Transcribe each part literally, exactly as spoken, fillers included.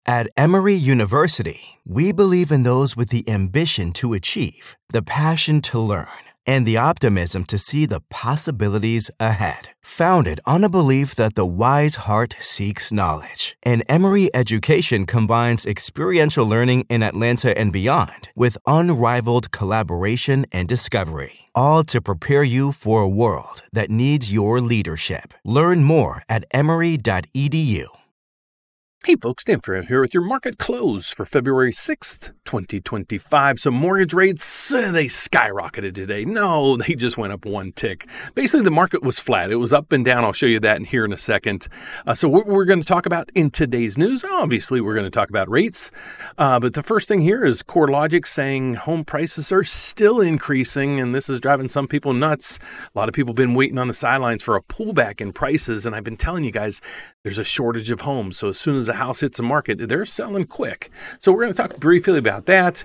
At Emory University, we believe in those with the ambition to achieve, the passion to learn, and the optimism to see the possibilities ahead. Founded on a belief that the wise heart seeks knowledge, and Emory education combines experiential learning in Atlanta and beyond with unrivaled collaboration and discovery, all to prepare you for a world that needs your leadership. Learn more at emory dot e d u. Hey folks, Dan Ferrer here with your market close for February sixth, twenty twenty-five. So mortgage rates, uh, they skyrocketed today. No, they just went up one tick. Basically, the market was flat. It was up and down. I'll show you that in here in a second. Uh, so what we're going to talk about in today's news, obviously, we're going to talk about rates. Uh, but the first thing here is CoreLogic saying home prices are still increasing, and this is driving some people nuts. A lot of people have been waiting on the sidelines for a pullback in prices, and I've been telling you guys, there's a shortage of homes. So as soon as a house hits the market, they're selling quick. So we're going to talk briefly about that.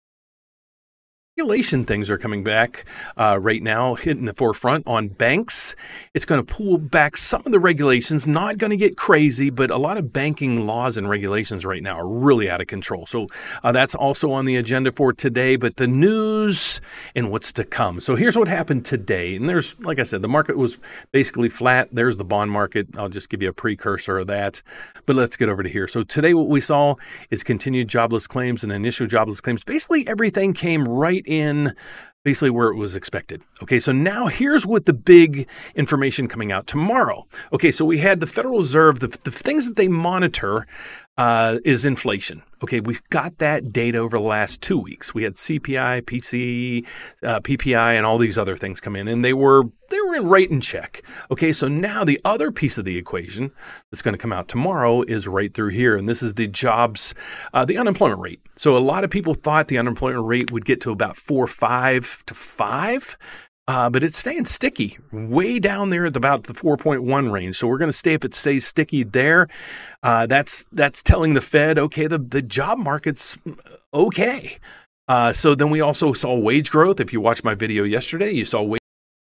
Regulation things are coming back uh, right now, hitting the forefront on banks. It's going to pull back some of the regulations, not going to get crazy, but a lot of banking laws and regulations right now are really out of control. So uh, that's also on the agenda for today, but the news and what's to come. So here's what happened today. And there's, like I said, the market was basically flat. There's the bond market. I'll just give you a precursor of that, but let's get over to here. So today what we saw is continued jobless claims and initial jobless claims. Basically everything came right in basically where it was expected. Okay, so now here's what the big information coming out tomorrow. Okay, so we had the Federal Reserve, the, the things that they monitor uh, is inflation. Okay, we've got that data over the last two weeks. We had C P I, P C, uh, P P I, and all these other things come in, and they were they were in right in check. Okay, so now the other piece of the equation that's going to come out tomorrow is right through here, and this is the jobs, uh, the unemployment rate. So a lot of people thought the unemployment rate would get to about four, five to five. Uh, but it's staying sticky way down there at about the four point one range. So we're going to stay if it stays sticky there. Uh, that's that's telling the Fed, okay, the, the job market's okay. Uh, so then we also saw wage growth. If you watched my video yesterday, you saw wage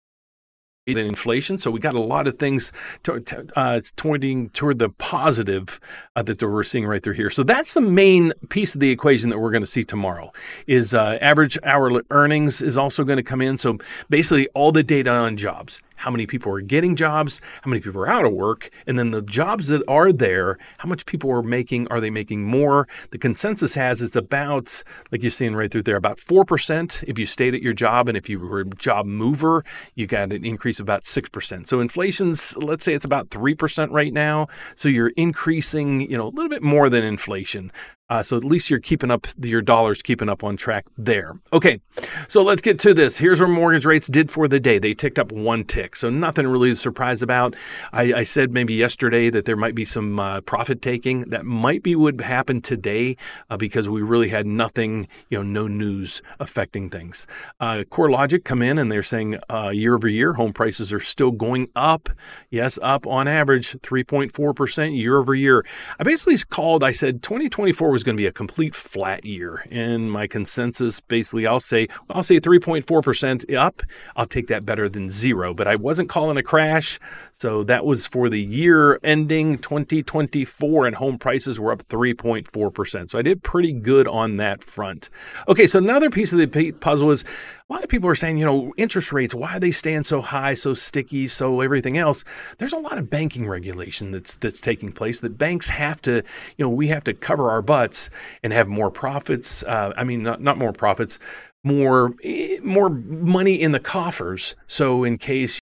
and inflation. So we got a lot of things to, to, uh, pointing toward the positive uh, that we're seeing right through here. So that's the main piece of the equation that we're going to see tomorrow is uh, average hourly earnings is also going to come in. So basically all the data on jobs, how many people are getting jobs, how many people are out of work, and then the jobs that are there, how much people are making, are they making more? The consensus has it's about, like you're seeing right through there, about four percent if you stayed at your job, and if you were a job mover, you got an increase of about six percent. So inflation's, let's say it's about three percent right now, so you're increasing, you know, a little bit more than inflation. Uh, so at least you're keeping up, your dollar's keeping up on track there. Okay, so let's get to this. Here's where mortgage rates did for the day. They ticked up one tick, so nothing really to surprise about. I, I said maybe yesterday that there might be some uh, profit taking. That might be what happened today uh, because we really had nothing, you know, no news affecting things. Uh, CoreLogic come in and they're saying uh, year over year, home prices are still going up. Yes, up on average, three point four percent year over year. I basically called, I said twenty twenty-four was going to be a complete flat year. And my consensus, basically, I'll say, I'll say three point four percent up. I'll take that better than zero, but I wasn't calling a crash. So that was for the year ending twenty twenty-four, and home prices were up three point four percent. So I did pretty good on that front. Okay, so another piece of the puzzle is a lot of people are saying, you know, interest rates, why are they staying so high, so sticky, so everything else? There's a lot of banking regulation that's that's taking place that banks have to, you know, we have to cover our butts and have more profits. Uh, I mean, not, not more profits, more more money in the coffers. So in case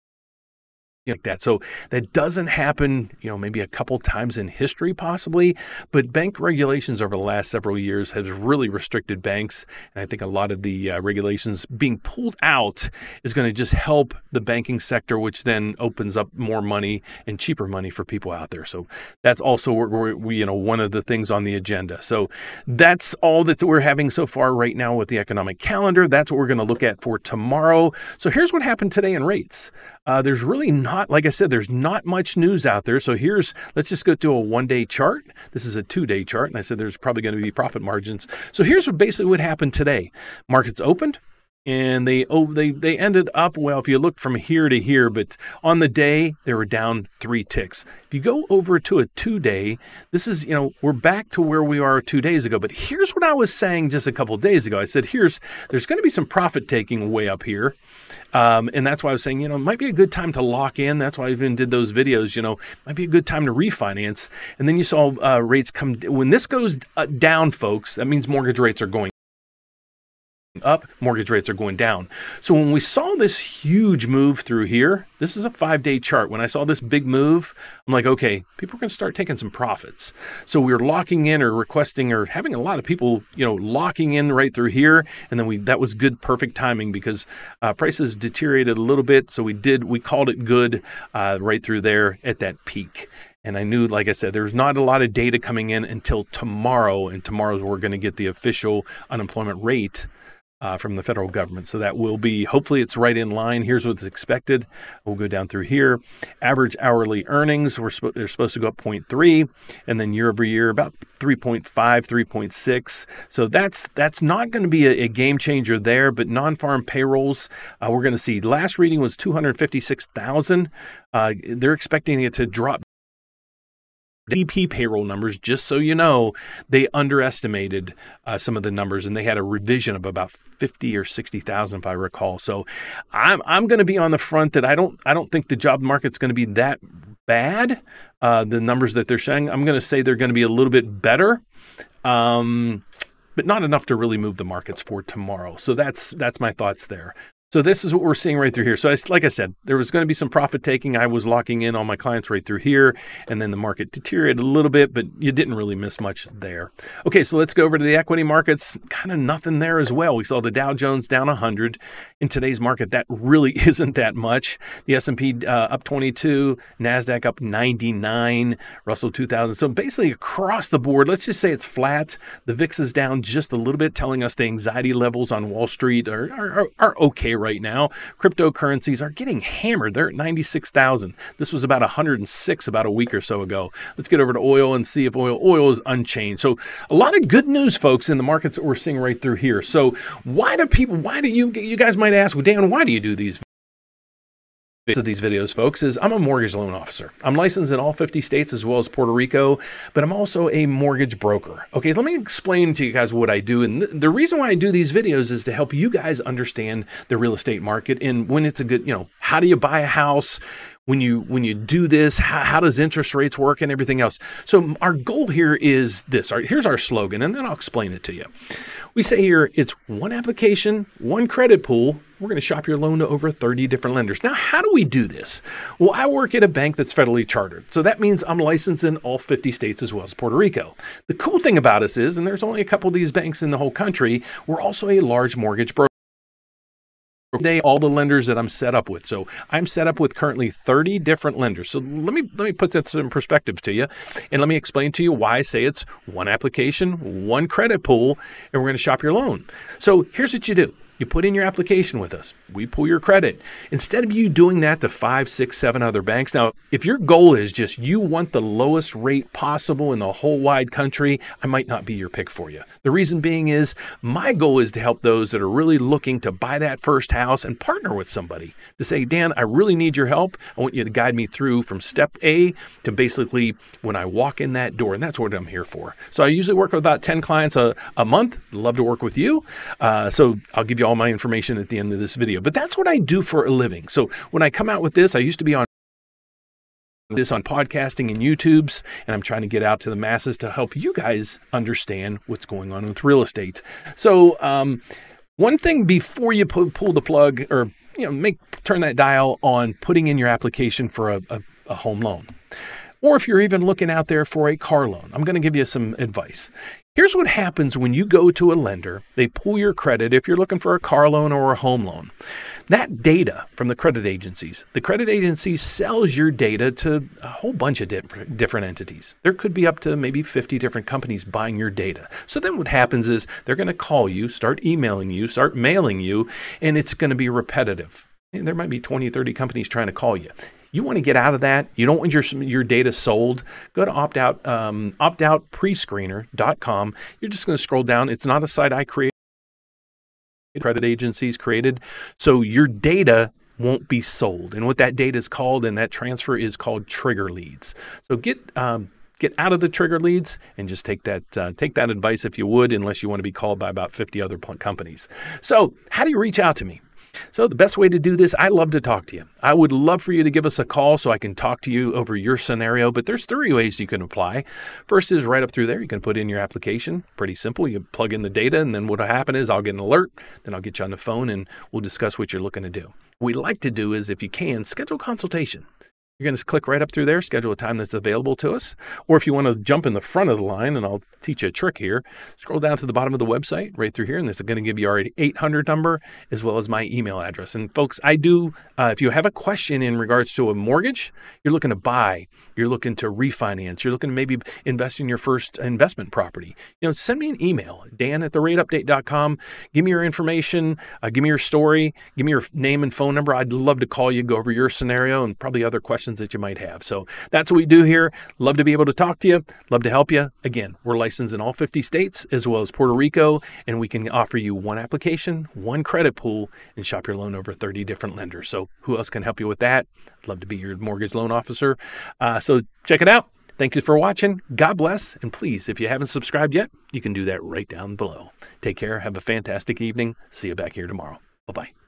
like that. So that doesn't happen, you know, maybe a couple times in history possibly, but bank regulations over the last several years has really restricted banks. And I think a lot of the uh, regulations being pulled out is going to just help the banking sector, which then opens up more money and cheaper money for people out there. So that's also, we're, we, you know, one of the things on the agenda. So that's all that we're having so far right now with the economic calendar. That's what we're going to look at for tomorrow. So here's what happened today in rates. Uh, there's really not, like I said, there's not much news out there. So here's, let's just go to a one-day chart. This is a two-day chart, and I said there's probably going to be profit margins. So here's what basically what happened today. Markets opened. And they oh they they ended up, well, if you look from here to here, but on the day they were down three ticks. If you go over to a two-day, this is, you know, we're back to where we are two days ago. But here's what I was saying just a couple of days ago. I said, here's there's going to be some profit taking way up here. Um, and that's why I was saying, you know, it might be a good time to lock in. That's why I even did those videos, you know, might be a good time to refinance. And then you saw uh, rates come, when this goes uh, down, folks, that means mortgage rates are going up, mortgage rates are going down. So when we saw this huge move through here, this is a five-day chart. When I saw this big move, I'm like, okay, people are going to start taking some profits. So we were locking in or requesting or having a lot of people, you know, locking in right through here. And then we that was good, perfect timing because uh, prices deteriorated a little bit. So we did, we called it good uh, right through there at that peak. And I knew, like I said, there's not a lot of data coming in until tomorrow. And tomorrow's we're going to get the official unemployment rate Uh, from the federal government. So that will be, hopefully it's right in line. Here's what's expected. We'll go down through here. Average hourly earnings, we're sp- they're supposed to go up zero point three, and then year over year, about three point five, three point six. So that's that's not going to be a, a game changer there, but non-farm payrolls, uh, we're going to see, last reading was two hundred fifty-six thousand. Uh, they're expecting it to drop. A D P payroll numbers, just so you know, they underestimated uh, some of the numbers, and they had a revision of about fifty or sixty thousand, if I recall. So, I'm I'm going to be on the front that I don't I don't think the job market's going to be that bad. Uh, the numbers that they're showing, I'm going to say they're going to be a little bit better, um, but not enough to really move the markets for tomorrow. So that's that's my thoughts there. So this is what we're seeing right through here. So I, like I said, there was going to be some profit taking. I was locking in on my clients right through here, and then the market deteriorated a little bit, but you didn't really miss much there. Okay, so let's go over to the equity markets. Kind of nothing there as well. We saw the Dow Jones down one hundred. In today's market, that really isn't that much. The S and P uh, up twenty-two, NASDAQ up ninety-nine, Russell two thousand. So basically across the board, let's just say it's flat. The V I X is down just a little bit, telling us the anxiety levels on Wall Street are, are, are okay right now. Cryptocurrencies are getting hammered. They're at ninety-six thousand. This was about one hundred six about a week or so ago. Let's get over to oil and see if oil oil is unchanged. So a lot of good news, folks, in the markets that we're seeing right through here. So why do people, why do you, you guys might ask, well, Dan, why do you do these of these videos, folks, is I'm a mortgage loan officer. I'm licensed in all fifty states as well as Puerto Rico, but I'm also a mortgage broker. Okay, let me explain to you guys what I do. And th- the reason why I do these videos is to help you guys understand the real estate market and when it's a good, you know, how do you buy a house? When you when you do this, how, how does interest rates work and everything else? So our goal here is this. Our, here's our slogan, and then I'll explain it to you. We say here, it's one application, one credit pool. We're going to shop your loan to over thirty different lenders. Now, how do we do this? Well, I work at a bank that's federally chartered. So that means I'm licensed in all fifty states as well as Puerto Rico. The cool thing about us is, and there's only a couple of these banks in the whole country, we're also a large mortgage broker. Today, all the lenders that I'm set up with. So I'm set up with currently thirty different lenders. So let me let me put that in perspective to you, and let me explain to you why I say it's one application, one credit pool, and we're going to shop your loan. So here's what you do. You put in your application with us. We pull your credit. Instead of you doing that to five, six, seven other banks. Now, if your goal is just you want the lowest rate possible in the whole wide country, I might not be your pick for you. The reason being is my goal is to help those that are really looking to buy that first house and partner with somebody to say, Dan, I really need your help. I want you to guide me through from step A to basically when I walk in that door. And that's what I'm here for. So I usually work with about ten clients a, a month. Love to work with you. Uh, so I'll give you all my information at the end of this video. But that's what I do for a living. So when I come out with this, I used to be on this on podcasting and YouTubes, and I'm trying to get out to the masses to help you guys understand what's going on with real estate. So um, one thing before you pull, pull the plug or you know make turn that dial on putting in your application for a, a, a home loan. Or if you're even looking out there for a car loan, I'm going to give you some advice. Here's what happens when you go to a lender. They pull your credit if you're looking for a car loan or a home loan. That data from the credit agencies, the credit agency sells your data to a whole bunch of different, different entities. There could be up to maybe fifty different companies buying your data. So then what happens is they're going to call you, start emailing you, start mailing you, and it's going to be repetitive. And there might be twenty, thirty companies trying to call you. You want to get out of that. You don't want your your data sold. Go to opt out, um, opt out prescreener dot com. You're just going to scroll down. It's not a site I created. credit agencies created. So your data won't be sold. And what that data is called and that transfer is called trigger leads. So get um, get out of the trigger leads and just take that uh, take that advice if you would, unless you want to be called by about fifty other pl- companies. So how do you reach out to me? So the best way to do this, I love to talk to you. I would love for you to give us a call so I can talk to you over your scenario, but there's three ways you can apply. First is right up through there. You can put in your application. Pretty simple. You plug in the data, and then what'll happen is I'll get an alert. Then I'll get you on the phone, and we'll discuss what you're looking to do. What we like to do is, if you can, schedule a consultation. You're going to click right up through there, schedule a time that's available to us. Or if you want to jump in the front of the line, and I'll teach you a trick here, scroll down to the bottom of the website right through here, and this is going to give you our eight hundred number as well as my email address. And folks, I do, uh, if you have a question in regards to a mortgage, you're looking to buy, you're looking to refinance, you're looking to maybe invest in your first investment property, you know, send me an email, dan at the rate update dot com. Give me your information, uh, give me your story, give me your name and phone number. I'd love to call you, go over your scenario and probably other questions that you might have. So that's what we do here. Love to be able to talk to you. Love to help you. Again, we're licensed in all fifty states as well as Puerto Rico, and we can offer you one application, one credit pool, and shop your loan over thirty different lenders. So who else can help you with that? Love to be your mortgage loan officer. Uh, so check it out. Thank you for watching. God bless. And please, if you haven't subscribed yet, you can do that right down below. Take care. Have a fantastic evening. See you back here tomorrow. Bye-bye.